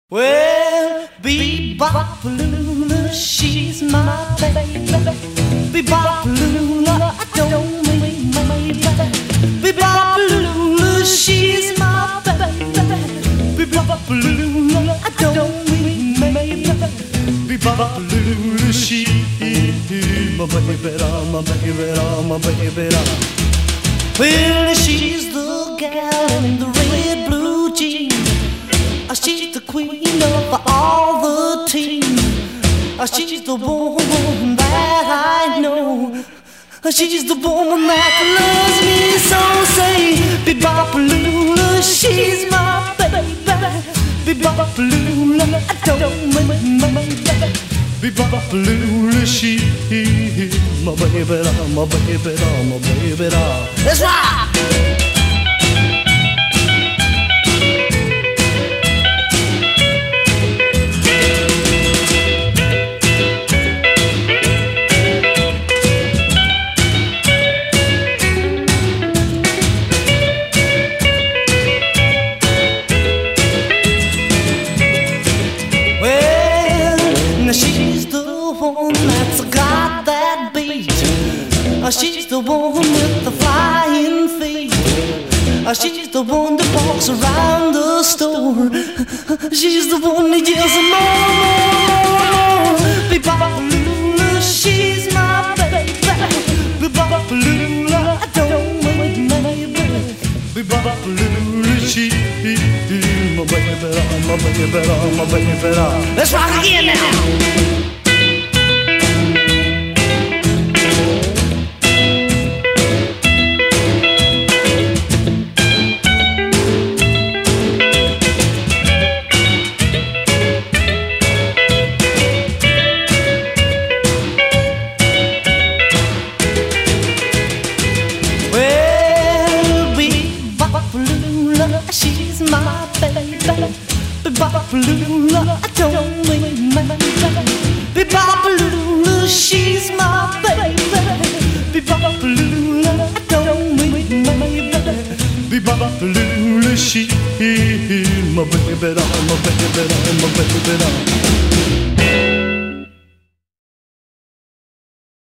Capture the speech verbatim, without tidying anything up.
Well, Bebop-a-lula, she's my baby. Bebop-a-lula, I don't mean maybe. Bebop-a-lula, she's my baby. Bebop-a-lula, I don't mean maybe. Bebop-a-lula, she's my baby, my baby, my baby. Well, she's the gal in the red blue jeans. She's the queen of all the team. She's the woman that I know. She's the woman that loves me so. Say, Bebop-a-lula, she's my baby. Bebop-a-lula, I don't mean my baby. Bebop-a-lula, she's my baby, my baby, my baby. Let's rock! That's got that beat. She's the one with the flying feet. She's the one that walks around the store. She's the one that yells more, more, more. Bebop-a-lula, she's my baby. Bebop-a-lula, I don't mean maybe. Bebop-a-lula, she's my baby, my baby, my baby. Let's rock again now. She's my baby. Bebop-a-lula, I don't mean maybe. Bebop-a-lula, she's my baby. Bebop-a-lula, I don't mean maybe. Bebop-a-lula, she's my baby, my baby, my baby.